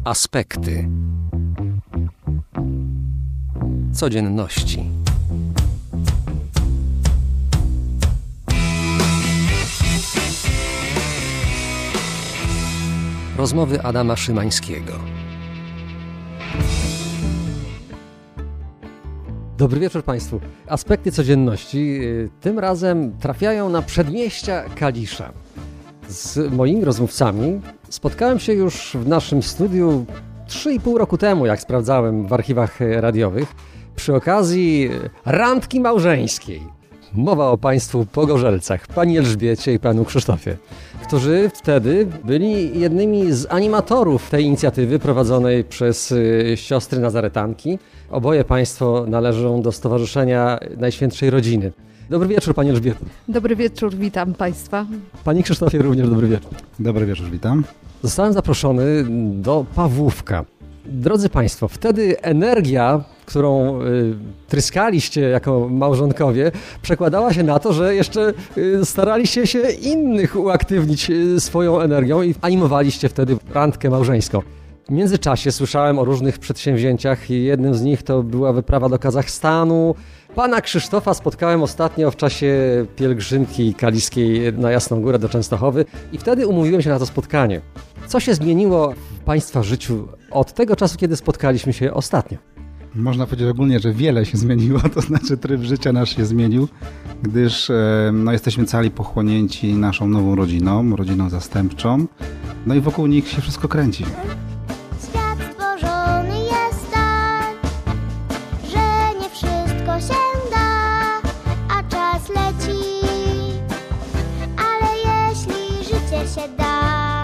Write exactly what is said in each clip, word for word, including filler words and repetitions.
Aspekty codzienności. Rozmowy Adama Szymańskiego. Dobry wieczór Państwu. Aspekty codzienności tym razem trafiają na przedmieścia Kalisza. Z moimi rozmówcami spotkałem się już w naszym studiu trzy i pół roku temu, jak sprawdzałem w archiwach radiowych, przy okazji randki małżeńskiej. Mowa o Państwu Pogorzelcach, Pani Elżbiecie i Panu Krzysztofie, którzy wtedy byli jednymi z animatorów tej inicjatywy prowadzonej przez siostry Nazaretanki. Oboje Państwo należą do Stowarzyszenia Najświętszej Rodziny. Dobry wieczór, Pani Elżbieto. Dobry wieczór, witam Państwa. Panie Krzysztofie, również dobry wieczór. Dobry wieczór, witam. Zostałem zaproszony do Pawłówka. Drodzy Państwo, wtedy energia, którą y, tryskaliście jako małżonkowie, przekładała się na to, że jeszcze y, staraliście się innych uaktywnić y, swoją energią i animowaliście wtedy randkę małżeńską. W międzyczasie słyszałem o różnych przedsięwzięciach i jednym z nich to była wyprawa do Kazachstanu. Pana Krzysztofa spotkałem ostatnio w czasie pielgrzymki kaliskiej na Jasną Górę do Częstochowy i wtedy umówiłem się na to spotkanie. Co się zmieniło w Państwa życiu od tego czasu, kiedy spotkaliśmy się ostatnio? Można powiedzieć ogólnie, że wiele się zmieniło, to znaczy tryb życia nasz się zmienił, gdyż no, jesteśmy cali pochłonięci naszą nową rodziną, rodziną zastępczą, no i wokół nich się wszystko kręci. Świat stworzony jest tak, że nie wszystko się da, a czas leci, ale jeśli życie się da,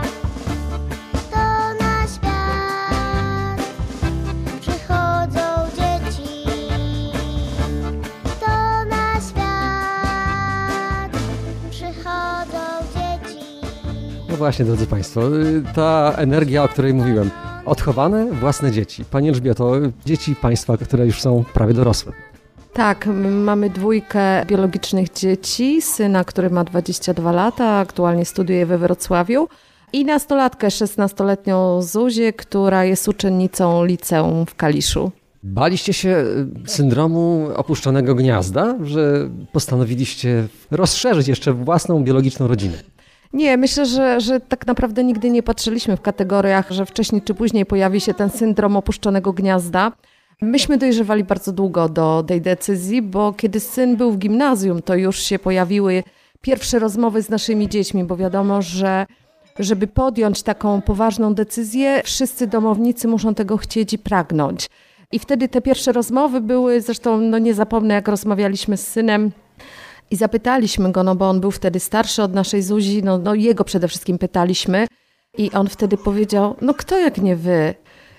No właśnie, drodzy Państwo, ta energia, o której mówiłem, odchowane własne dzieci. Pani Elżbieto, dzieci Państwa, które już są prawie dorosłe. Tak, mamy dwójkę biologicznych dzieci, syna, który ma dwadzieścia dwa lata, aktualnie studiuje we Wrocławiu i nastolatkę, szesnastoletnią Zuzię, która jest uczennicą liceum w Kaliszu. Baliście się syndromu opuszczonego gniazda, że postanowiliście rozszerzyć jeszcze własną biologiczną rodzinę? Nie, myślę, że, że tak naprawdę nigdy nie patrzyliśmy w kategoriach, że wcześniej czy później pojawi się ten syndrom opuszczonego gniazda. Myśmy dojrzewali bardzo długo do tej decyzji, bo kiedy syn był w gimnazjum, to już się pojawiły pierwsze rozmowy z naszymi dziećmi, bo wiadomo, że żeby podjąć taką poważną decyzję, wszyscy domownicy muszą tego chcieć i pragnąć. I wtedy te pierwsze rozmowy były, zresztą no nie zapomnę, jak rozmawialiśmy z synem, i zapytaliśmy go, no bo on był wtedy starszy od naszej Zuzi, no, no jego przede wszystkim pytaliśmy i on wtedy powiedział, no kto jak nie wy?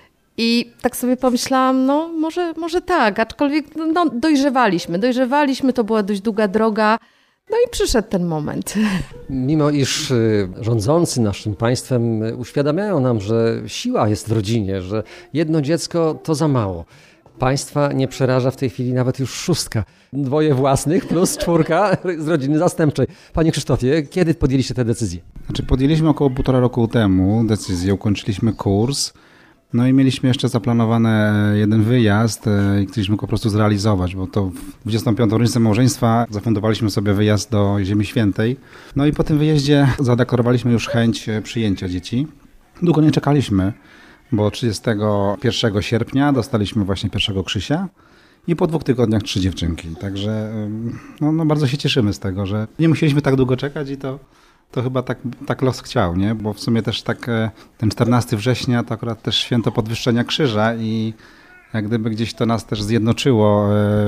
I tak sobie pomyślałam, no może, może tak, aczkolwiek no, dojrzewaliśmy, dojrzewaliśmy, to była dość długa droga, no i przyszedł ten moment. Mimo iż rządzący naszym państwem uświadamiają nam, że siła jest w rodzinie, że jedno dziecko to za mało. Państwa nie przeraża w tej chwili nawet już szóstka. Dwoje własnych plus czwórka z rodziny zastępczej. Panie Krzysztofie, kiedy podjęliście tę decyzję? Znaczy podjęliśmy około półtora roku temu decyzję, ukończyliśmy kurs, no i mieliśmy jeszcze zaplanowane jeden wyjazd i chcieliśmy go po prostu zrealizować, bo to w dwudziestą piątą rocznicę małżeństwa zafundowaliśmy sobie wyjazd do Ziemi Świętej. No i po tym wyjeździe zadeklarowaliśmy już chęć przyjęcia dzieci. Długo nie czekaliśmy, bo trzydziestego pierwszego sierpnia dostaliśmy właśnie pierwszego Krzysia i po dwóch tygodniach trzy dziewczynki. Także no, no bardzo się cieszymy z tego, że nie musieliśmy tak długo czekać i to, to chyba tak, tak los chciał, nie? Bo w sumie też tak ten czternastego września to akurat też święto podwyższenia krzyża i jak gdyby gdzieś to nas też zjednoczyło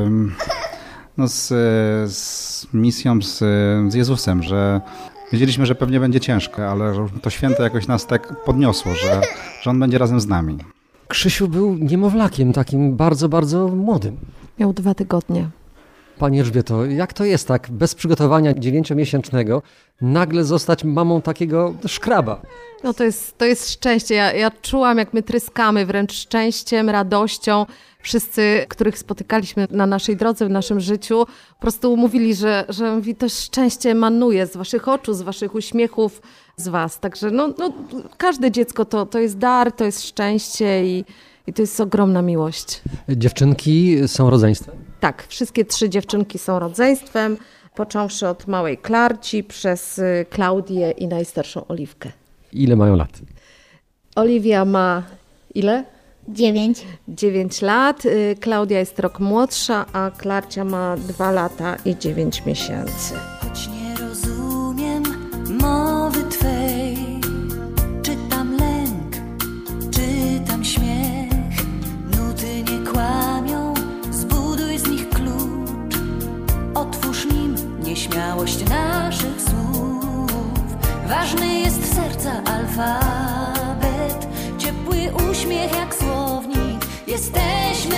no, z, z misją, z, z Jezusem, że wiedzieliśmy, że pewnie będzie ciężko, ale to święto jakoś nas tak podniosło, że, że On będzie razem z nami. Krzysiu był niemowlakiem, takim bardzo, bardzo młodym. Miał dwa tygodnie. Pani Elżbieto, jak to jest tak bez przygotowania dziewięciomiesięcznego nagle zostać mamą takiego szkraba? No to jest, to jest szczęście. Ja, ja czułam, jak my tryskamy wręcz szczęściem, radością. Wszyscy, których spotykaliśmy na naszej drodze, w naszym życiu, po prostu mówili, że, że mówi, to szczęście emanuje z waszych oczu, z waszych uśmiechów, z was. Także no, no, każde dziecko to, to jest dar, to jest szczęście i, i to jest ogromna miłość. Dziewczynki są rodzeństwem? Tak, wszystkie trzy dziewczynki są rodzeństwem, począwszy od małej Klarci przez Klaudię i najstarszą Oliwkę. Ile mają lat? Oliwia ma ile? Dziewięć. Dziewięć lat. Klaudia jest rok młodsza, a Klarcia ma dwa lata i dziewięć miesięcy. Choć nie rozumiem mowy Twej, czytam lęk, czytam śmiech, nuty nie kłamią, zbuduj z nich klucz, otwórz nim nieśmiałość naszych słów. Ważny jest serca alfabet, ciepły uśmiech jak słownik, jesteśmy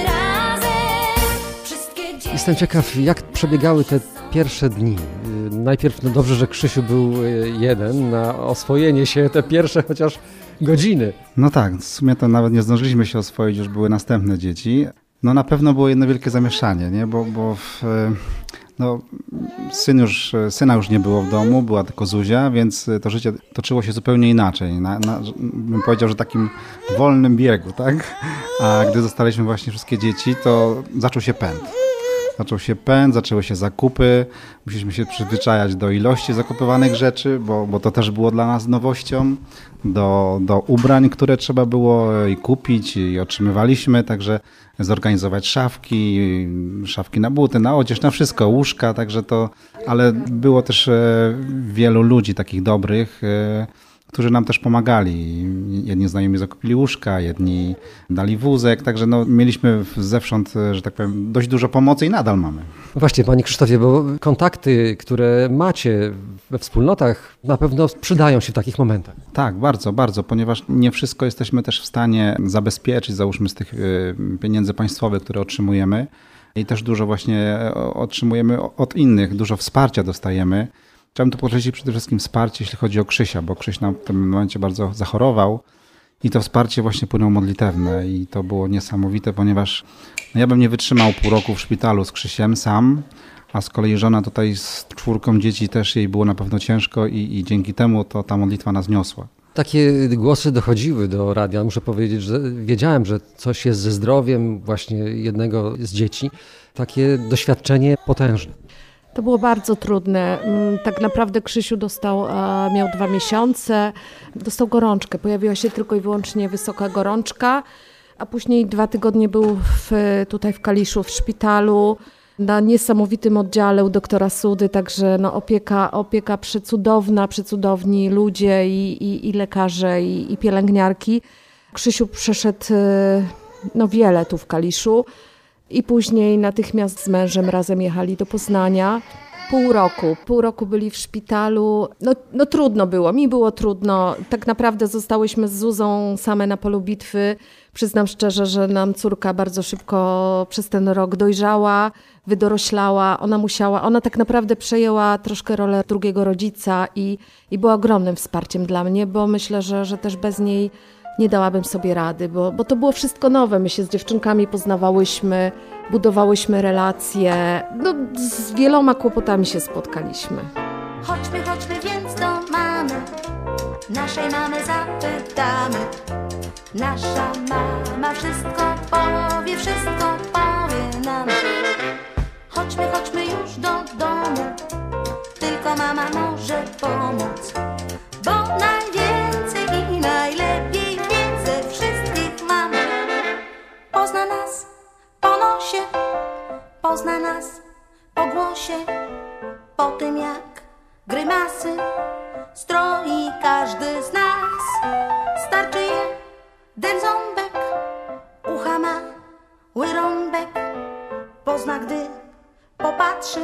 razem. Wszystkie dzieci... Jestem ciekaw, jak przebiegały te pierwsze dni. Najpierw, no dobrze, że Krzysiu był jeden na oswojenie się, te pierwsze chociaż godziny. No tak, w sumie to nawet nie zdążyliśmy się oswoić, już były następne dzieci. No na pewno było jedno wielkie zamieszanie, nie? Bo, bo w, no, syn już, syna już nie było w domu, była tylko Zuzia, więc to życie toczyło się zupełnie inaczej. Na, na, bym powiedział, że takim wolnym biegu, tak? A gdy zostaliśmy właśnie wszystkie dzieci, to zaczął się pęd. Zaczął się pęd, zaczęły się zakupy, musieliśmy się przyzwyczajać do ilości zakupywanych rzeczy, bo, bo to też było dla nas nowością, do, do ubrań, które trzeba było i kupić i otrzymywaliśmy, także zorganizować szafki, szafki na buty, na odzież, na wszystko, łóżka, także to, ale było też wielu ludzi takich dobrych, którzy nam też pomagali. Jedni znajomi zakupili łóżka, jedni dali wózek, także no, mieliśmy zewsząd, że tak powiem, dość dużo pomocy i nadal mamy. Właśnie, Panie Krzysztofie, bo kontakty, które macie we wspólnotach, na pewno przydają się w takich momentach. Tak, bardzo, bardzo, ponieważ nie wszystko jesteśmy też w stanie zabezpieczyć, załóżmy z tych pieniędzy państwowych, które otrzymujemy i też dużo właśnie otrzymujemy od innych, dużo wsparcia dostajemy. Chciałbym tu podkreślić przede wszystkim wsparcie, jeśli chodzi o Krzysia, bo Krzyś na tym momencie bardzo zachorował i to wsparcie właśnie płynęło modlitewne i to było niesamowite, ponieważ no ja bym nie wytrzymał pół roku w szpitalu z Krzysiem sam, a z kolei żona tutaj z czwórką dzieci też jej było na pewno ciężko i, i dzięki temu to ta modlitwa nas niosła. Takie głosy dochodziły do radia. Muszę powiedzieć, że wiedziałem, że coś jest ze zdrowiem właśnie jednego z dzieci. Takie doświadczenie potężne. To było bardzo trudne. Tak naprawdę Krzysiu dostał, miał dwa miesiące, dostał gorączkę. Pojawiła się tylko i wyłącznie wysoka gorączka, a później dwa tygodnie był w, tutaj w Kaliszu w szpitalu na niesamowitym oddziale u doktora Sudy, także no opieka, opieka przecudowna, przecudowni ludzie i, i, i lekarze i, i pielęgniarki. Krzysiu przeszedł no wiele tu w Kaliszu. I później natychmiast z mężem razem jechali do Poznania. Pół roku, pół roku byli w szpitalu. No, no trudno było, mi było trudno. Tak naprawdę zostałyśmy z Zuzą same na polu bitwy. Przyznam szczerze, że nam córka bardzo szybko przez ten rok dojrzała, wydoroślała. Ona musiała, ona tak naprawdę przejęła troszkę rolę drugiego rodzica i, i była ogromnym wsparciem dla mnie, bo myślę, że, że też bez niej nie dałabym sobie rady, bo, bo to było wszystko nowe. My się z dziewczynkami poznawałyśmy, budowałyśmy relacje. No, z wieloma kłopotami się spotkaliśmy. Chodźmy, chodźmy więc do mamy, naszej mamy zapytamy. Nasza mama wszystko powie, wszystko powie nam. Chodźmy, chodźmy już do domu, tylko mama może pomóc, bo najwięcej i najlepiej ze wszystkich mam. Pozna nas po nosie, pozna nas po głosie, po tym jak grymasy stroi każdy z nas. Starczy jeden ząbek, ucha ma łyrąbek, pozna gdy popatrzy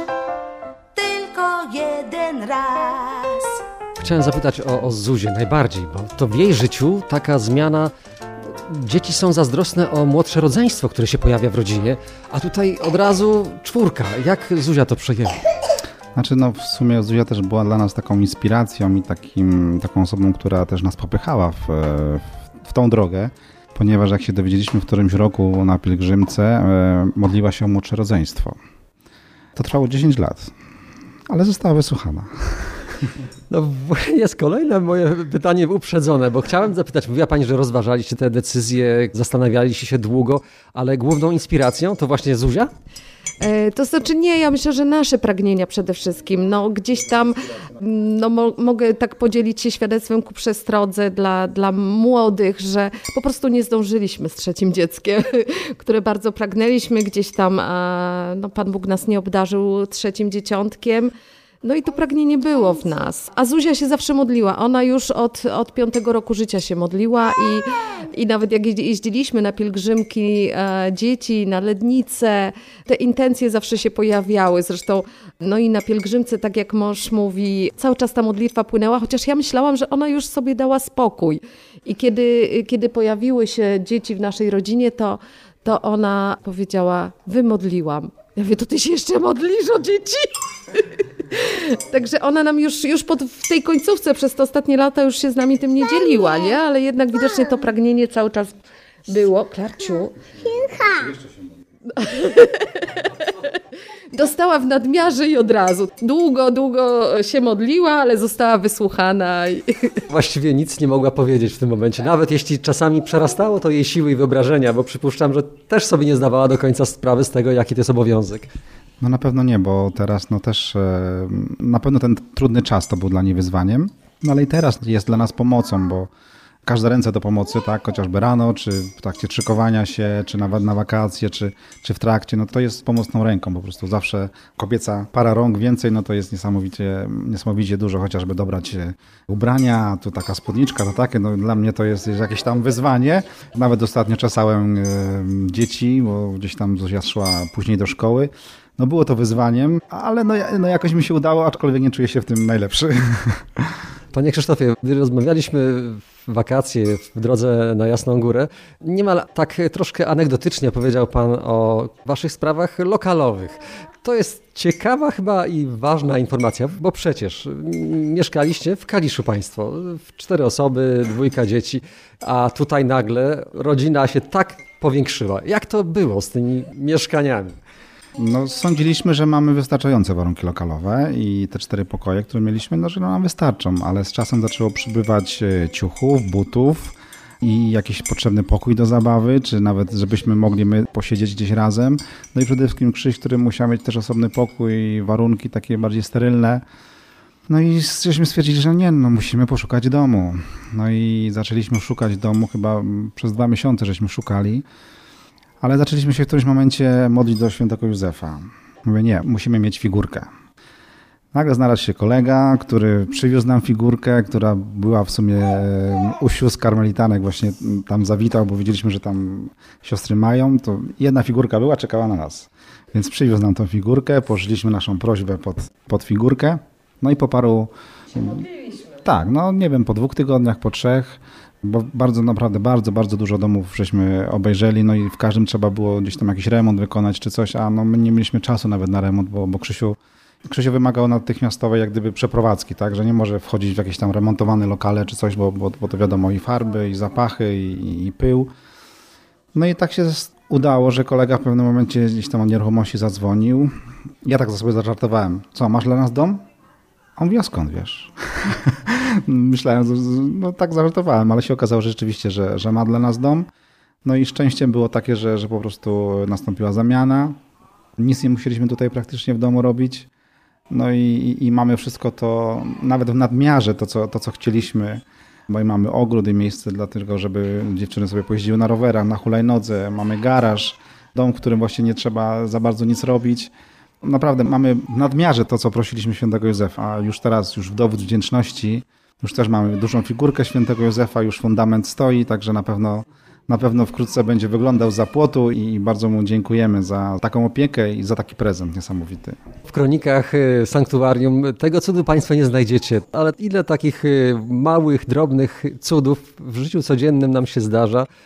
tylko jeden raz. Chciałem zapytać o, o Zuzię najbardziej, bo to w jej życiu taka zmiana dzieci są zazdrosne o młodsze rodzeństwo, które się pojawia w rodzinie, a tutaj od razu czwórka. Jak Zuzia to przejęła? Znaczy, no w sumie Zuzia też była dla nas taką inspiracją i takim, taką osobą, która też nas popychała w, w, w tą drogę, ponieważ jak się dowiedzieliśmy w którymś roku na pielgrzymce, e, modliła się o młodsze rodzeństwo. To trwało dziesięć lat, ale została wysłuchana. No jest kolejne moje pytanie uprzedzone, bo chciałem zapytać, mówiła Pani, że rozważaliście te decyzje, zastanawialiście się długo, ale główną inspiracją to właśnie Zuzia? To znaczy nie, ja myślę, że nasze pragnienia przede wszystkim. No gdzieś tam no, mo- mogę tak podzielić się świadectwem ku przestrodze dla, dla młodych, że po prostu nie zdążyliśmy z trzecim dzieckiem, które bardzo pragnęliśmy. Gdzieś tam a, no, Pan Bóg nas nie obdarzył trzecim dzieciątkiem. No i to pragnienie było w nas. A Zuzia się zawsze modliła. Ona już od, od piątego roku życia się modliła i, i nawet jak jeździliśmy na pielgrzymki e, dzieci, na Lednicę, te intencje zawsze się pojawiały. Zresztą no i na pielgrzymce, tak jak mąż mówi, cały czas ta modlitwa płynęła, chociaż ja myślałam, że ona już sobie dała spokój. I kiedy, kiedy pojawiły się dzieci w naszej rodzinie, to, to ona powiedziała, wymodliłam. Ja mówię, to ty się jeszcze modlisz o dzieci? Także ona nam już, już pod, w tej końcówce przez te ostatnie lata już się z nami tym nie dzieliła, nie? Ale jednak widocznie to pragnienie cały czas było. Klarciu. Dostała w nadmiarze i od razu. Długo, długo się modliła, ale została wysłuchana. Właściwie nic nie mogła powiedzieć w tym momencie. Nawet jeśli czasami przerastało to jej siły i wyobrażenia, bo przypuszczam, że też sobie nie zdawała do końca sprawy z tego, jaki to jest obowiązek. No na pewno nie, bo teraz no też e, na pewno ten trudny czas to był dla niej wyzwaniem, no ale i teraz jest dla nas pomocą, bo każde ręce do pomocy, tak, chociażby rano, czy w trakcie szykowania się, czy nawet na wakacje, czy, czy w trakcie, no to jest pomocną ręką po prostu. Zawsze kobieca para rąk więcej, no to jest niesamowicie, niesamowicie dużo, chociażby dobrać ubrania, tu taka spódniczka, to takie, no dla mnie to jest jakieś tam wyzwanie. Nawet ostatnio czesałem e, dzieci, bo gdzieś tam Zuzia szła później do szkoły. No było to wyzwaniem, ale no, no jakoś mi się udało, aczkolwiek nie czuję się w tym najlepszy. Panie Krzysztofie, gdy rozmawialiśmy w wakacje w drodze na Jasną Górę, niemal tak troszkę anegdotycznie powiedział Pan o Waszych sprawach lokalowych. To jest ciekawa chyba i ważna informacja, bo przecież mieszkaliście w Kaliszu Państwo, w cztery osoby, dwójka dzieci, a tutaj nagle rodzina się tak powiększyła. Jak to było z tymi mieszkaniami? No, sądziliśmy, że mamy wystarczające warunki lokalowe i te cztery pokoje, które mieliśmy, no, że nam wystarczą, ale z czasem zaczęło przybywać ciuchów, butów i jakiś potrzebny pokój do zabawy, czy nawet żebyśmy mogli my posiedzieć gdzieś razem. No i przede wszystkim Krzyś, który musiał mieć też osobny pokój, warunki takie bardziej sterylne. No i żeśmy stwierdzili, że nie, no musimy poszukać domu. No i zaczęliśmy szukać domu, chyba przez dwa miesiące żeśmy szukali. Ale zaczęliśmy się w którymś momencie modlić do świętego Józefa. Mówię, nie, musimy mieć figurkę. Nagle znalazł się kolega, który przywiózł nam figurkę, która była w sumie u sióstr karmelitanek, właśnie tam zawitał, bo widzieliśmy, że tam siostry mają. To jedna figurka była, czekała na nas. Więc przywiózł nam tą figurkę, położyliśmy naszą prośbę pod, pod figurkę. No i po paru... Się modliliśmy. Tak, no nie wiem, po dwóch tygodniach, po trzech... Bo bardzo, naprawdę bardzo, bardzo dużo domów żeśmy obejrzeli, no i w każdym trzeba było gdzieś tam jakiś remont wykonać czy coś, a no my nie mieliśmy czasu nawet na remont, bo, bo Krzysiu, Krzysiu wymagał natychmiastowej jak gdyby przeprowadzki, tak, że nie może wchodzić w jakieś tam remontowane lokale czy coś, bo, bo, bo to wiadomo i farby, i zapachy, i, i pył. No i tak się udało, że kolega w pewnym momencie gdzieś tam od nieruchomości zadzwonił. Ja tak za sobie zażartowałem. Co, masz dla nas dom? A on mówi, a skąd wiesz? Myślałem, no tak zażartowałem, ale się okazało że rzeczywiście, że, że ma dla nas dom. No i szczęściem było takie, że, że po prostu nastąpiła zamiana. Nic nie musieliśmy tutaj praktycznie w domu robić. No i, i mamy wszystko to, nawet w nadmiarze to co, to, co chcieliśmy. Bo i mamy ogród i miejsce dla tego, żeby dziewczyny sobie pojeździły na rowerach, na hulajnodze. Mamy garaż, dom, w którym właśnie nie trzeba za bardzo nic robić. Naprawdę mamy w nadmiarze to, co prosiliśmy świętego Józefa, a już teraz, już w dowód wdzięczności, już też mamy dużą figurkę świętego Józefa, już fundament stoi, także na pewno, na pewno wkrótce będzie wyglądał z zapłotu i bardzo mu dziękujemy za taką opiekę i za taki prezent niesamowity. W kronikach sanktuarium tego cudu Państwo nie znajdziecie, ale ile takich małych, drobnych cudów w życiu codziennym nam się zdarza.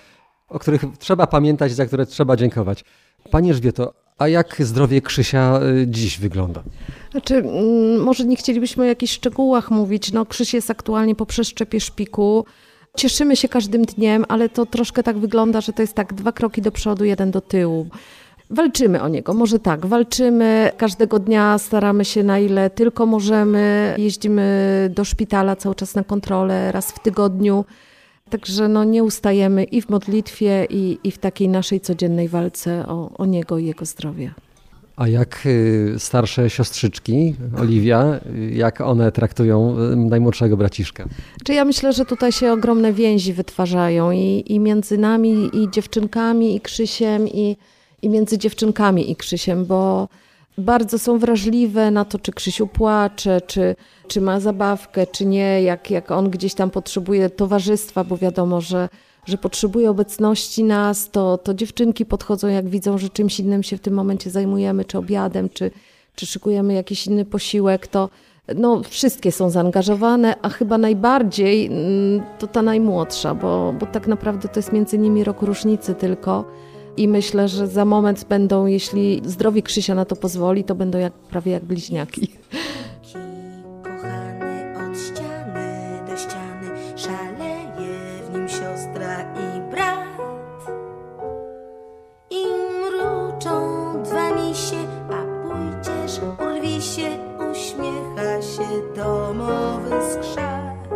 o których trzeba pamiętać, za które trzeba dziękować. Pani Elżbieto, a jak zdrowie Krzysia dziś wygląda? Znaczy, może nie chcielibyśmy o jakichś szczegółach mówić. No, Krzyś jest aktualnie po przeszczepie szpiku. Cieszymy się każdym dniem, ale to troszkę tak wygląda, że to jest tak dwa kroki do przodu, jeden do tyłu. Walczymy o niego, może tak, walczymy. Każdego dnia staramy się na ile tylko możemy. Jeździmy do szpitala cały czas na kontrolę, raz w tygodniu. Także no, nie ustajemy i w modlitwie, i, i w takiej naszej codziennej walce o, o niego i jego zdrowie. A jak starsze siostrzyczki, Oliwia, jak one traktują najmłodszego braciszka? Czy ja myślę, że tutaj się ogromne więzi wytwarzają i, i między nami, i dziewczynkami, i Krzysiem, i, i między dziewczynkami i Krzysiem, bo bardzo są wrażliwe na to, czy Krzysiu płacze, czy, czy ma zabawkę, czy nie, jak, jak on gdzieś tam potrzebuje towarzystwa, bo wiadomo, że że potrzebuje obecności nas, to, to dziewczynki podchodzą, jak widzą, że czymś innym się w tym momencie zajmujemy, czy obiadem, czy, czy szykujemy jakiś inny posiłek, to no, wszystkie są zaangażowane, a chyba najbardziej to ta najmłodsza, bo, bo tak naprawdę to jest między nimi rok różnicy tylko i myślę, że za moment będą, jeśli zdrowie Krzysia na to pozwoli, to będą jak, prawie jak bliźniaki. Domowy skrzat,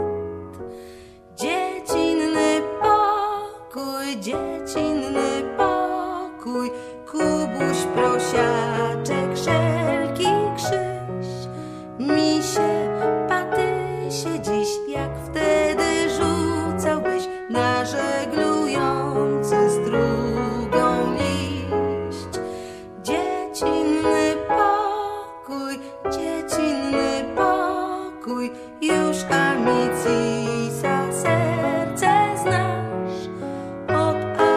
dziecinny pokój, dziecinny pokój, Kubuś, prosiaczek, wszelki Krzyś, misie, patysie, dziś jak wtedy rzucałbyś na żeglujący strugą liść. Dziecinny pokój, dziecinny pokój, już Amicisa serce znasz, od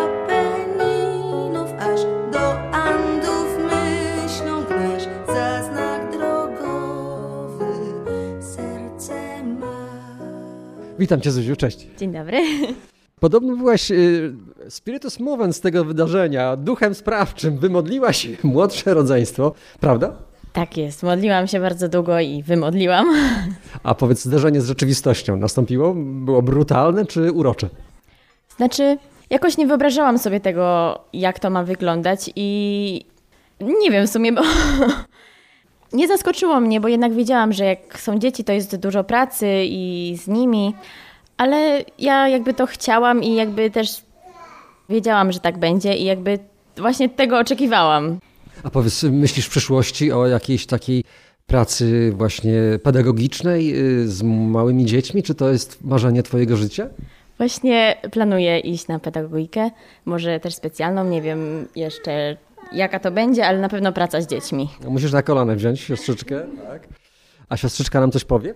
Apeninów aż do Andów myślą gnasz, za znak drogowy serce masz. Witam Cię, Zuziu, cześć. Dzień dobry. Podobno byłaś y, spiritus movens tego wydarzenia, duchem sprawczym, wymodliłaś młodsze rodzeństwo, prawda? Tak jest, modliłam się bardzo długo i wymodliłam. A powiedz, zderzenie z rzeczywistością nastąpiło? Było brutalne czy urocze? Znaczy, jakoś nie wyobrażałam sobie tego, jak to ma wyglądać i nie wiem w sumie, bo nie zaskoczyło mnie, bo jednak wiedziałam, że jak są dzieci, to jest dużo pracy i z nimi, ale ja jakby to chciałam i jakby też wiedziałam, że tak będzie i jakby właśnie tego oczekiwałam. A powiedz, myślisz w przyszłości o jakiejś takiej pracy właśnie pedagogicznej z małymi dziećmi? Czy to jest marzenie twojego życia? Właśnie planuję iść na pedagogikę, może też specjalną, nie wiem jeszcze jaka to będzie, ale na pewno praca z dziećmi. Musisz na kolana wziąć siostrzyczkę, tak? A siostrzyczka nam coś powie?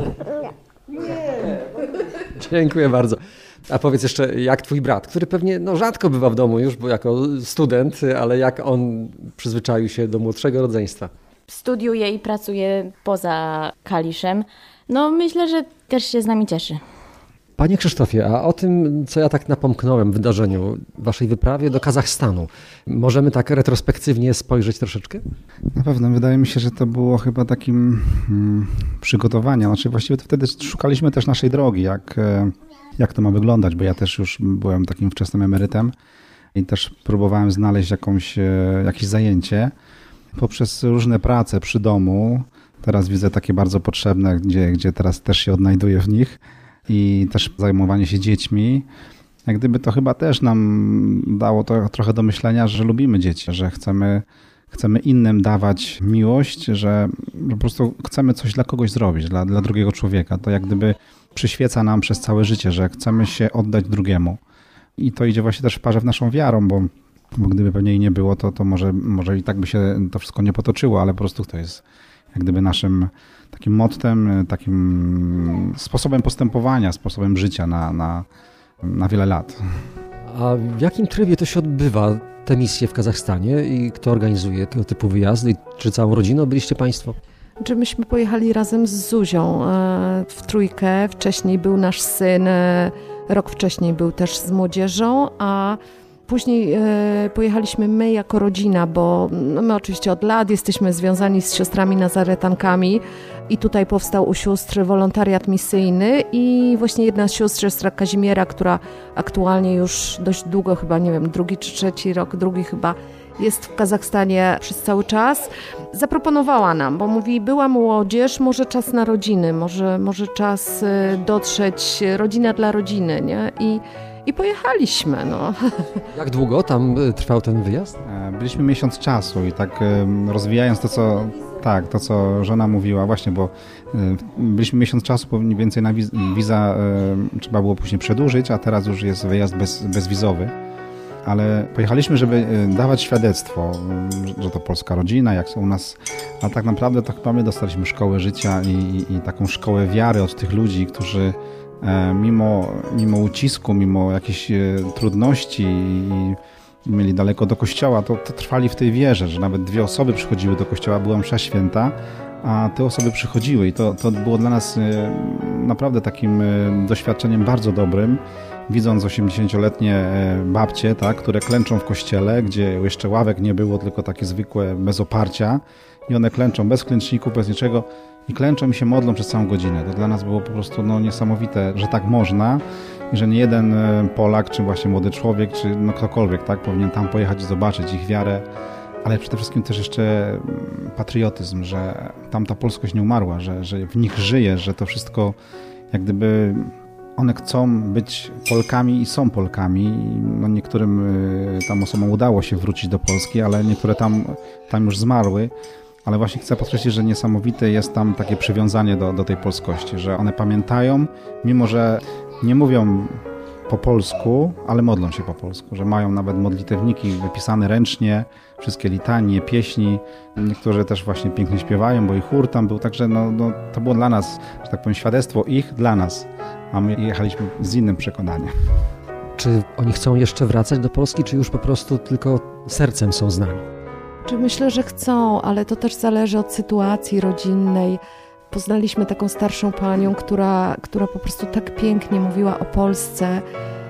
Nie. Nie. Dziękuję bardzo. A powiedz jeszcze, jak twój brat, który pewnie no, rzadko bywa w domu już, bo jako student, ale jak on przyzwyczaił się do młodszego rodzeństwa? Studiuje i pracuje poza Kaliszem. No myślę, że też się z nami cieszy. Panie Krzysztofie, a o tym, co ja tak napomknąłem w wydarzeniu, waszej wyprawie do Kazachstanu, możemy tak retrospektywnie spojrzeć troszeczkę? Na pewno, wydaje mi się, że to było chyba takim hmm, przygotowaniem. Znaczy właściwie to wtedy szukaliśmy też naszej drogi, jak, jak to ma wyglądać, bo ja też już byłem takim wczesnym emerytem i też próbowałem znaleźć jakąś, jakieś zajęcie poprzez różne prace przy domu. Teraz widzę takie bardzo potrzebne, gdzie, gdzie teraz też się odnajduję w nich. I też zajmowanie się dziećmi, jak gdyby to chyba też nam dało to trochę do myślenia, że lubimy dzieci, że chcemy, chcemy innym dawać miłość, że po prostu chcemy coś dla kogoś zrobić, dla, dla drugiego człowieka. To jak gdyby przyświeca nam przez całe życie, że chcemy się oddać drugiemu. I to idzie właśnie też w parze w naszą wiarą, bo, bo gdyby pewnie jej nie było, to, to może, może i tak by się to wszystko nie potoczyło, ale po prostu to jest jak gdyby naszym takim mottem, takim sposobem postępowania, sposobem życia na, na, na wiele lat. A w jakim trybie to się odbywa, te misje w Kazachstanie i kto organizuje tego typu wyjazdy? Czy całą rodziną byliście państwo? Czy myśmy pojechali razem z Zuzią w trójkę. Wcześniej był nasz syn Rok wcześniej był też z młodzieżą, a później e, pojechaliśmy my jako rodzina, bo no my oczywiście od lat jesteśmy związani z siostrami nazaretankami i tutaj powstał u sióstr wolontariat misyjny i właśnie jedna z sióstr, siostra Kazimiera, która aktualnie już dość długo, chyba nie wiem, drugi czy trzeci rok, drugi chyba, jest w Kazachstanie przez cały czas, zaproponowała nam, bo mówi, była młodzież, może czas na rodziny, może, może czas dotrzeć, rodzina dla rodziny, nie? I, i pojechaliśmy, no. Jak długo tam trwał ten wyjazd? Byliśmy miesiąc czasu i tak rozwijając to, co tak, to, co żona mówiła, właśnie, bo byliśmy miesiąc czasu, bo mniej więcej na wiz, wiza trzeba było później przedłużyć, a teraz już jest wyjazd bez, bezwizowy. Ale pojechaliśmy, żeby dawać świadectwo, że to polska rodzina, jak są u nas, a tak naprawdę to chyba my dostaliśmy szkołę życia i, i, i taką szkołę wiary od tych ludzi, którzy mimo, mimo ucisku, mimo jakichś trudności i mieli daleko do kościoła, to, to trwali w tej wierze, że nawet dwie osoby przychodziły do kościoła, była msza święta, a te osoby przychodziły i to, to było dla nas naprawdę takim doświadczeniem bardzo dobrym, widząc osiemdziesięcioletnie babcie, tak, które klęczą w kościele, gdzie jeszcze ławek nie było, tylko takie zwykłe, bez oparcia i one klęczą bez klęczników, bez niczego i klęczą i się modlą przez całą godzinę. To dla nas było po prostu no, niesamowite, że tak można i że nie jeden Polak, czy właśnie młody człowiek, czy no ktokolwiek, tak, powinien tam pojechać i zobaczyć ich wiarę, ale przede wszystkim też jeszcze patriotyzm, że tam ta polskość nie umarła, że, że w nich żyje, że to wszystko jak gdyby one chcą być Polkami i są Polkami. No niektórym tam osobom udało się wrócić do Polski, ale niektóre tam, tam już zmarły. Ale właśnie chcę podkreślić, że niesamowite jest tam takie przywiązanie do, do tej polskości, że one pamiętają, mimo że nie mówią po polsku, ale modlą się po polsku, że mają nawet modlitewniki wypisane ręcznie, wszystkie litanie, pieśni. Niektórzy też właśnie pięknie śpiewają, bo i chór tam był, także no, no, to było dla nas, że tak powiem, świadectwo ich dla nas, a my jechaliśmy z innym przekonaniem. Czy oni chcą jeszcze wracać do Polski, czy już po prostu tylko sercem są z nami? Czy myślę, że chcą, ale to też zależy od sytuacji rodzinnej. Poznaliśmy taką starszą panią, która, która po prostu tak pięknie mówiła o Polsce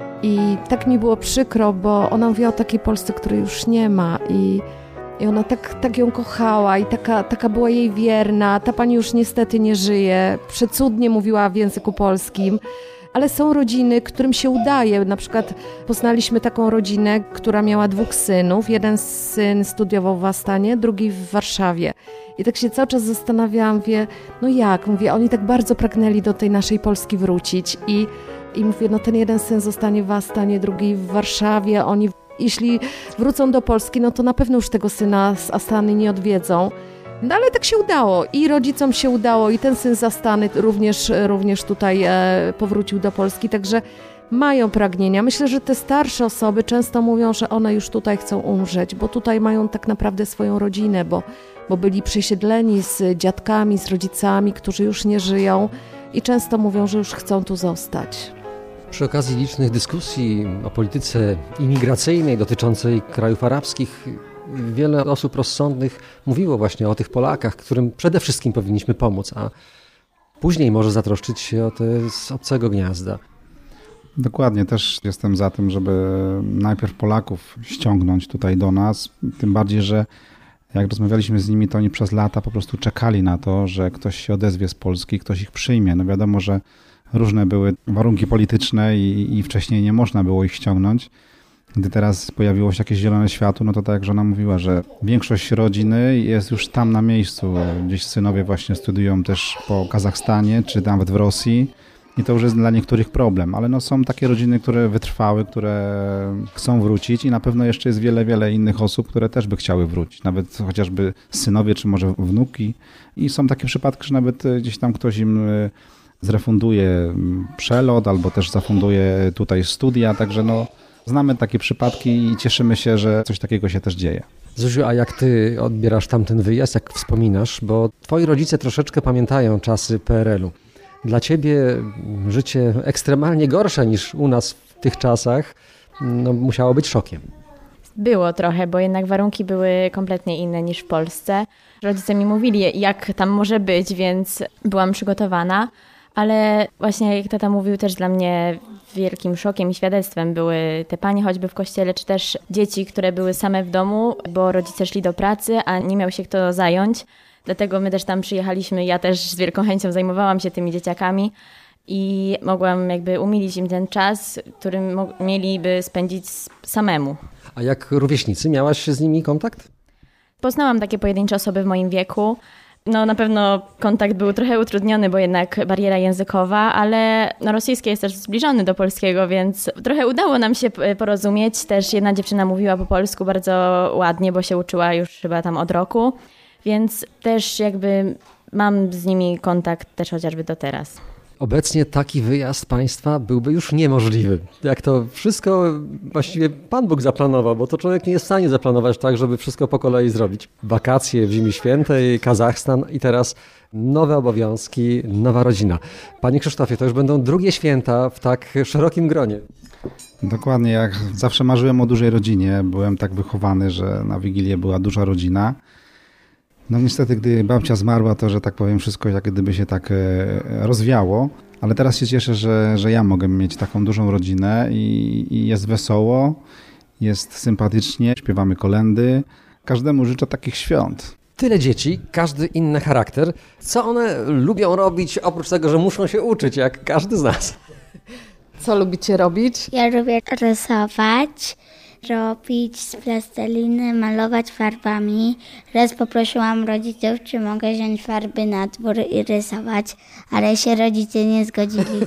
i tak mi było przykro, bo ona mówiła o takiej Polsce, której już nie ma i, i ona tak, tak ją kochała i taka, taka była jej wierna. Ta pani już niestety nie żyje, przecudnie mówiła w języku polskim. Ale są rodziny, którym się udaje. Na przykład poznaliśmy taką rodzinę, która miała dwóch synów. Jeden syn studiował w Astanie, drugi w Warszawie. I tak się cały czas zastanawiałam, mówię, no jak? Mówię, oni tak bardzo pragnęli do tej naszej Polski wrócić. I, i mówię, no ten jeden syn zostanie w Astanie, drugi w Warszawie. Oni, jeśli wrócą do Polski, no to na pewno już tego syna z Astany nie odwiedzą. No ale tak się udało i rodzicom się udało i ten syn z Astany również, również tutaj e, powrócił do Polski, także mają pragnienia. Myślę, że te starsze osoby często mówią, że one już tutaj chcą umrzeć, bo tutaj mają tak naprawdę swoją rodzinę, bo, bo byli przesiedleni z dziadkami, z rodzicami, którzy już nie żyją i często mówią, że już chcą tu zostać. Przy okazji licznych dyskusji o polityce imigracyjnej dotyczącej krajów arabskich wiele osób rozsądnych mówiło właśnie o tych Polakach, którym przede wszystkim powinniśmy pomóc, a później może zatroszczyć się o te z obcego gniazda. Dokładnie, też jestem za tym, żeby najpierw Polaków ściągnąć tutaj do nas, tym bardziej, że jak rozmawialiśmy z nimi, to oni przez lata po prostu czekali na to, że ktoś się odezwie z Polski, ktoś ich przyjmie. No wiadomo, że różne były warunki polityczne i, i wcześniej nie można było ich ściągnąć. Gdy teraz pojawiło się jakieś zielone światło, no to tak jak żona mówiła, że większość rodziny jest już tam na miejscu. Gdzieś synowie właśnie studiują też po Kazachstanie, czy nawet w Rosji i to już jest dla niektórych problem, ale no są takie rodziny, które wytrwały, które chcą wrócić i na pewno jeszcze jest wiele, wiele innych osób, które też by chciały wrócić, nawet chociażby synowie, czy może wnuki i są takie przypadki, że nawet gdzieś tam ktoś im zrefunduje przelot albo też zafunduje tutaj studia, także no znamy takie przypadki i cieszymy się, że coś takiego się też dzieje. Zuziu, a jak ty odbierasz tamten wyjazd, jak wspominasz, bo twoi rodzice troszeczkę pamiętają czasy P R L-u. Dla ciebie życie ekstremalnie gorsze niż u nas w tych czasach no, musiało być szokiem. Było trochę, bo jednak warunki były kompletnie inne niż w Polsce. Rodzice mi mówili, jak tam może być, więc byłam przygotowana. Ale właśnie jak tata mówił, też dla mnie wielkim szokiem i świadectwem były te panie choćby w kościele, czy też dzieci, które były same w domu, bo rodzice szli do pracy, a nie miał się kto zająć. Dlatego my też tam przyjechaliśmy, ja też z wielką chęcią zajmowałam się tymi dzieciakami i mogłam jakby umilić im ten czas, który mo- mieliby spędzić samemu. A jak rówieśnicy, miałaś z nimi kontakt? Poznałam takie pojedyncze osoby w moim wieku. No na pewno kontakt był trochę utrudniony, bo jednak bariera językowa, ale no, rosyjski jest też zbliżony do polskiego, więc trochę udało nam się porozumieć. Też jedna dziewczyna mówiła po polsku bardzo ładnie, bo się uczyła już chyba tam od roku, więc też jakby mam z nimi kontakt też chociażby do teraz. Obecnie taki wyjazd państwa byłby już niemożliwy. Jak to wszystko właściwie Pan Bóg zaplanował, bo to człowiek nie jest w stanie zaplanować tak, żeby wszystko po kolei zrobić. Wakacje w Ziemi Świętej, Kazachstan i teraz nowe obowiązki, nowa rodzina. Panie Krzysztofie, to już będą drugie święta w tak szerokim gronie. Dokładnie, jak zawsze marzyłem o dużej rodzinie. Byłem tak wychowany, że na Wigilię była duża rodzina. No niestety, gdy babcia zmarła, to, że tak powiem, wszystko jak gdyby się tak rozwiało. Ale teraz się cieszę, że, że ja mogę mieć taką dużą rodzinę i, i jest wesoło, jest sympatycznie, śpiewamy kolędy. Każdemu życzę takich świąt. Tyle dzieci, każdy inny charakter. Co one lubią robić, oprócz tego, że muszą się uczyć, jak każdy z nas? Co lubicie robić? Ja lubię rysować, robić z plasteliny, malować farbami. Raz poprosiłam rodziców, czy mogę wziąć farby na dwór i rysować, ale się rodzice nie zgodzili.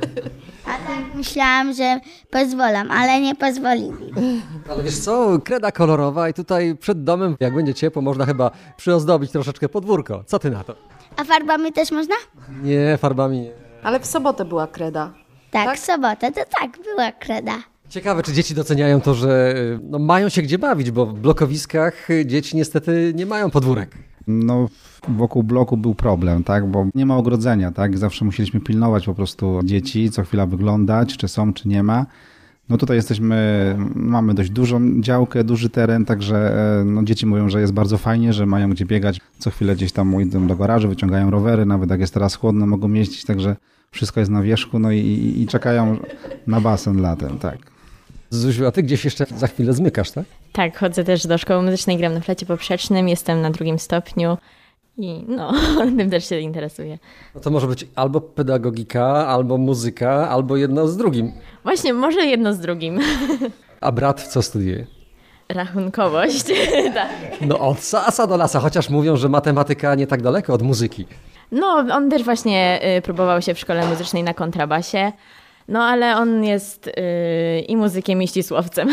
A tak myślałam, że pozwolą, ale nie pozwolili. Ale wiesz co, kreda kolorowa i tutaj przed domem, jak będzie ciepło, można chyba przyozdobić troszeczkę podwórko. Co ty na to? A farbami też można? Nie, farbami nie. Ale w sobotę była kreda. Tak, Tak? w sobotę to tak, była kreda. Ciekawe, czy dzieci doceniają to, że no, mają się gdzie bawić, bo w blokowiskach dzieci niestety nie mają podwórek. No wokół bloku był problem, tak, bo nie ma ogrodzenia, tak, zawsze musieliśmy pilnować po prostu dzieci, co chwila wyglądać, czy są, czy nie ma. No tutaj jesteśmy, mamy dość dużą działkę, duży teren, także no, dzieci mówią, że jest bardzo fajnie, że mają gdzie biegać. Co chwilę gdzieś tam idą do garażu, wyciągają rowery, nawet jak jest teraz chłodno, mogą jeździć, także wszystko jest na wierzchu, no i, i, i czekają na basen latem, tak. Zuziu, a ty gdzieś jeszcze za chwilę zmykasz, tak? Tak, chodzę też do szkoły muzycznej, gram na flecie poprzecznym, jestem na drugim stopniu i no, tym też się interesuję. No to może być albo pedagogika, albo muzyka, albo jedno z drugim. Właśnie, może jedno z drugim. A brat co studiuje? Rachunkowość, tak. No od sasa do lasa, chociaż mówią, że matematyka nie tak daleko od muzyki. No, on też właśnie y, próbował się w szkole muzycznej na kontrabasie, no ale on jest y, i muzykiem, i ścisłowcem.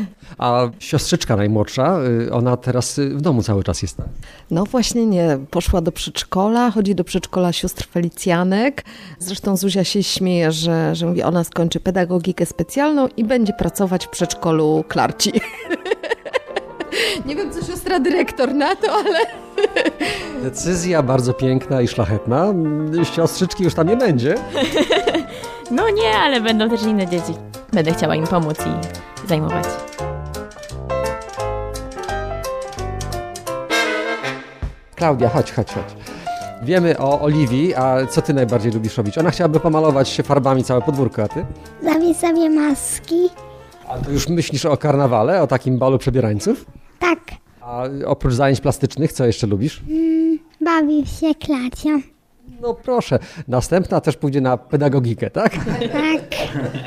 A siostrzyczka najmłodsza, y, ona teraz y, w domu cały czas jest, tak? No właśnie nie, poszła do przedszkola, chodzi do przedszkola sióstr Felicjanek. Zresztą Zuzia się śmieje, że, że mówi, ona skończy pedagogikę specjalną i będzie pracować w przedszkolu Klarci. Nie wiem, co siostra dyrektor na to, ale... Decyzja bardzo piękna i szlachetna. Siostrzyczki już tam nie będzie. No nie, ale będą też inne dzieci. Będę chciała im pomóc i zajmować. Klaudia, chodź, chodź, chodź. Wiemy o Oliwii, a co ty najbardziej lubisz robić? Ona chciałaby pomalować się farbami całe podwórko, a ty? Zrobię sobie maski. A to już myślisz o karnawale, o takim balu przebierańców? Tak, A oprócz zajęć plastycznych, co jeszcze lubisz? bawię się klacją. No proszę, następna też pójdzie na pedagogikę, tak? Tak.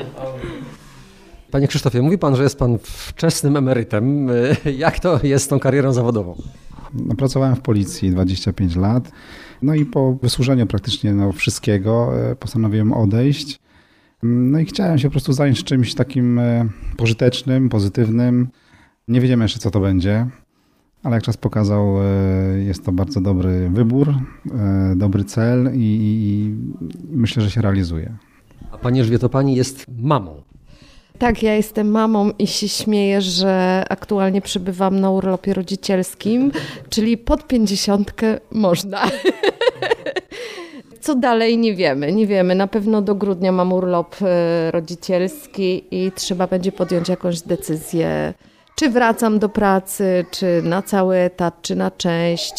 Panie Krzysztofie, mówi pan, że jest pan wczesnym emerytem. Jak to jest z tą karierą zawodową? No, pracowałem w policji dwadzieścia pięć lat, no i po wysłużeniu praktycznie no, wszystkiego e, postanowiłem odejść. No i chciałem się po prostu zająć czymś takim e, pożytecznym, pozytywnym. Nie wiedziałem jeszcze, co to będzie, ale jak czas pokazał, e, jest to bardzo dobry wybór, e, dobry cel i, i, i myślę, że się realizuje. A pani Elżbieto, pani jest mamą. Tak, ja jestem mamą i się śmieję, że aktualnie przebywam na urlopie rodzicielskim, czyli pod pięćdziesiątkę można. Co dalej nie wiemy, nie wiemy. Na pewno do grudnia mam urlop e, rodzicielski i trzeba będzie podjąć jakąś decyzję, czy wracam do pracy, czy na cały etat, czy na część.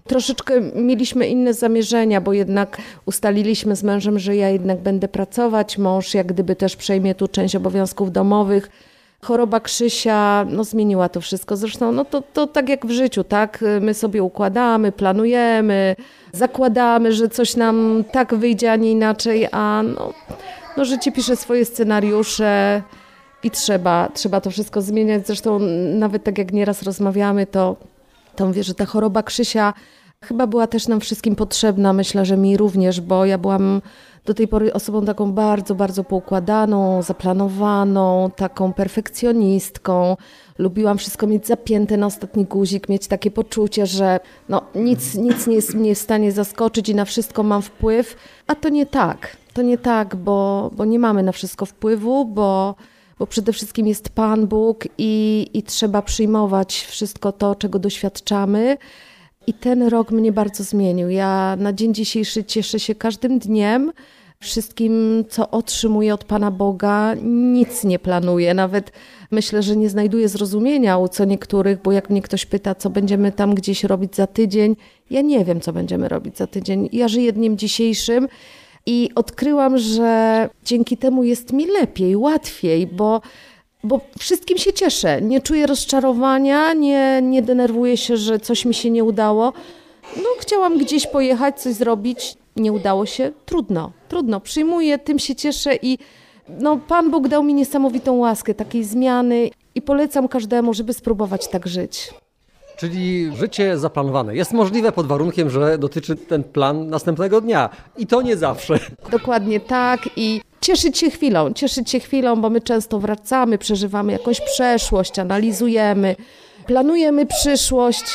Troszeczkę mieliśmy inne zamierzenia, bo jednak ustaliliśmy z mężem, że ja jednak będę pracować, mąż jak gdyby też przejmie tu część obowiązków domowych. Choroba Krzysia no, zmieniła to wszystko. Zresztą no, to, to tak jak w życiu, tak? My sobie układamy, planujemy, zakładamy, że coś nam tak wyjdzie, a nie inaczej, a no, no, życie pisze swoje scenariusze i trzeba, trzeba to wszystko zmieniać. Zresztą nawet tak jak nieraz rozmawiamy, to, to mówię, że ta choroba Krzysia chyba była też nam wszystkim potrzebna, myślę, że mi również, bo ja byłam do tej pory osobą taką bardzo, bardzo poukładaną, zaplanowaną, taką perfekcjonistką. Lubiłam wszystko mieć zapięte na ostatni guzik, mieć takie poczucie, że no, nic, nic nie jest mnie w stanie zaskoczyć i na wszystko mam wpływ, a to nie tak. To nie tak, bo, bo nie mamy na wszystko wpływu, bo, bo przede wszystkim jest Pan Bóg i, i trzeba przyjmować wszystko to, czego doświadczamy. I ten rok mnie bardzo zmienił. Ja na dzień dzisiejszy cieszę się każdym dniem, wszystkim, co otrzymuję od Pana Boga. Nic nie planuję, nawet myślę, że nie znajduję zrozumienia u co niektórych, bo jak mnie ktoś pyta, co będziemy tam gdzieś robić za tydzień, ja nie wiem, co będziemy robić za tydzień. Ja żyję dniem dzisiejszym i odkryłam, że dzięki temu jest mi lepiej, łatwiej, bo Bo wszystkim się cieszę, nie czuję rozczarowania, nie, nie denerwuję się, że coś mi się nie udało. No, chciałam gdzieś pojechać, coś zrobić, nie udało się, trudno, trudno, przyjmuję, tym się cieszę i no, Pan Bóg dał mi niesamowitą łaskę takiej zmiany i polecam każdemu, żeby spróbować tak żyć. Czyli życie zaplanowane jest możliwe pod warunkiem, że dotyczy ten plan następnego dnia. I to nie zawsze. Dokładnie tak i cieszyć się chwilą, cieszyć się chwilą, bo my często wracamy, przeżywamy jakąś przeszłość, analizujemy, planujemy przyszłość,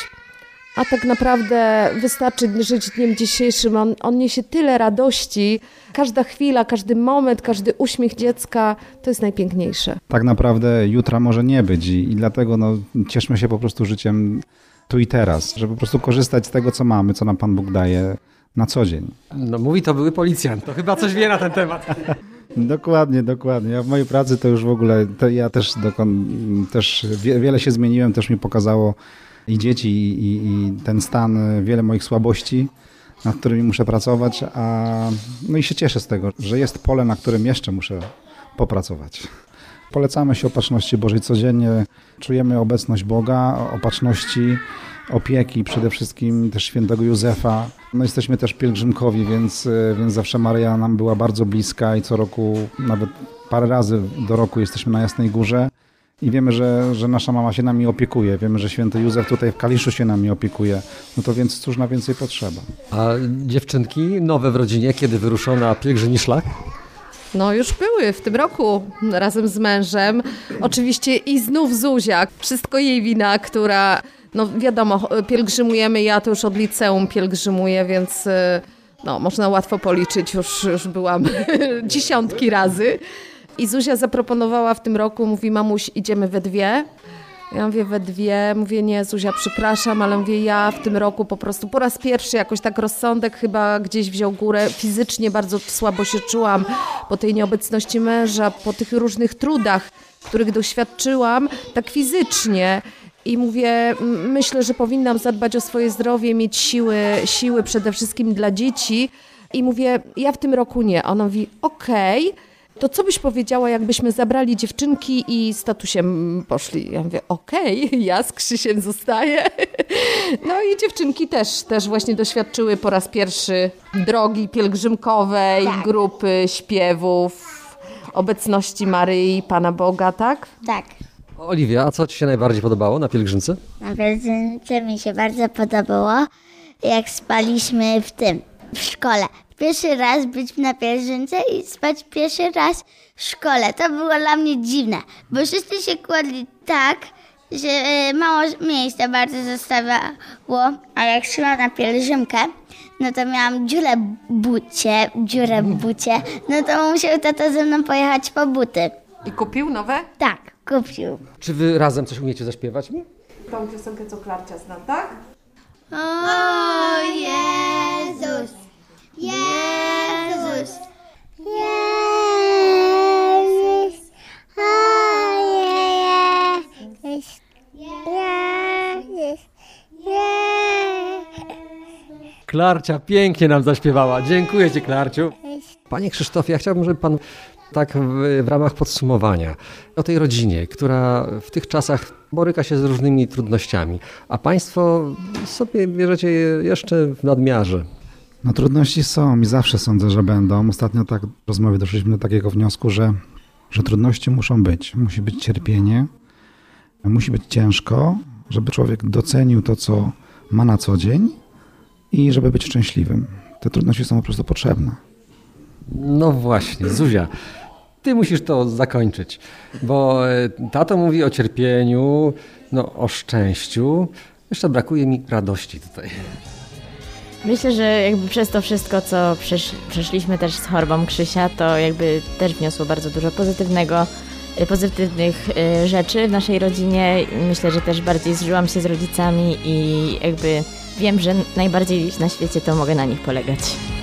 a tak naprawdę wystarczy żyć dniem dzisiejszym. On, on niesie tyle radości, każda chwila, każdy moment, każdy uśmiech dziecka, to jest najpiękniejsze. Tak naprawdę jutra może nie być i, i dlatego no, cieszmy się po prostu życiem tu i teraz, żeby po prostu korzystać z tego, co mamy, co nam Pan Bóg daje na co dzień. No mówi to były policjant, to chyba coś wie na ten temat. Dokładnie, dokładnie. Ja w mojej pracy to już w ogóle, to ja też, dokon, też wie, wiele się zmieniłem, też mi pokazało i dzieci, i, i, i ten stan, wiele moich słabości, nad którymi muszę pracować, a no i się cieszę z tego, że jest pole, na którym jeszcze muszę popracować. Polecamy się Opatrzności Bożej codziennie, czujemy obecność Boga, opatrzności, opieki, przede wszystkim też świętego Józefa. No jesteśmy też pielgrzymkowi, więc, więc zawsze Maryja nam była bardzo bliska i co roku, nawet parę razy do roku jesteśmy na Jasnej Górze i wiemy, że, że nasza mama się nami opiekuje. Wiemy, że święty Józef tutaj w Kaliszu się nami opiekuje. No to więc cóż na więcej potrzeba. A dziewczynki nowe w rodzinie, kiedy wyruszono na pielgrzymi szlak? No już były w tym roku razem z mężem. Oczywiście i znów Zuzia, wszystko jej wina, która, no wiadomo, pielgrzymujemy, ja to już od liceum pielgrzymuję, więc no, można łatwo policzyć, już, już byłam dziesiątki razy. I Zuzia zaproponowała w tym roku, mówi mamuś, idziemy we dwie. Ja mówię we dwie, mówię nie Zuzia, przepraszam, ale mówię ja w tym roku po prostu po raz pierwszy jakoś tak rozsądek chyba gdzieś wziął górę. Fizycznie bardzo słabo się czułam po tej nieobecności męża, po tych różnych trudach, których doświadczyłam, tak fizycznie. I mówię, myślę, że powinnam zadbać o swoje zdrowie, mieć siły, siły przede wszystkim dla dzieci. I mówię, ja w tym roku nie. Ona mówi, okej. Okay. To co byś powiedziała, jakbyśmy zabrali dziewczynki i z tatusiem poszli? Ja mówię, okej, okay, ja z Krzysiem zostaję. No i dziewczynki też, też właśnie doświadczyły po raz pierwszy drogi pielgrzymkowej, tak. Grupy śpiewów, obecności Maryi, Pana Boga, tak? Tak. Oliwia, a co Ci się najbardziej podobało na pielgrzymce? Na pielgrzymce mi się bardzo podobało, jak spaliśmy w tym, w szkole. Pierwszy raz być na pielgrzymce i spać pierwszy raz w szkole. To było dla mnie dziwne, bo wszyscy się kładli tak, że mało miejsca bardzo zostawiało. A jak szłam na pielgrzymkę, no to miałam dziurę w bucie, dziurę w bucie, no to musiał tata ze mną pojechać po buty. I kupił nowe? Tak, kupił. Czy Wy razem coś umiecie zaśpiewać mi? Tą piosenkę, co Klarcia zna, tak? O Jezus! Jezus! Jezus! O Jezus! Jezus! Klarcia pięknie nam zaśpiewała. Dziękuję Ci, Klarciu. Panie Krzysztofie, ja chciałbym, żeby Pan tak w, w ramach podsumowania o tej rodzinie, która w tych czasach boryka się z różnymi trudnościami, a Państwo sobie bierzecie je jeszcze w nadmiarze. No trudności są i zawsze sądzę, że będą. Ostatnio tak w rozmowie doszliśmy do takiego wniosku, że, że trudności muszą być. Musi być cierpienie, musi być ciężko, żeby człowiek docenił to, co ma na co dzień i żeby być szczęśliwym. Te trudności są po prostu potrzebne. No właśnie, Zuzia, Ty musisz to zakończyć, bo tato mówi o cierpieniu, no o szczęściu. Jeszcze brakuje mi radości tutaj. Myślę, że jakby przez to wszystko, co przesz, przeszliśmy też z chorobą Krzysia, to jakby też wniosło bardzo dużo pozytywnego, pozytywnych rzeczy w naszej rodzinie. Myślę, że też bardziej zżyłam się z rodzicami i jakby wiem, że najbardziej na świecie to mogę na nich polegać.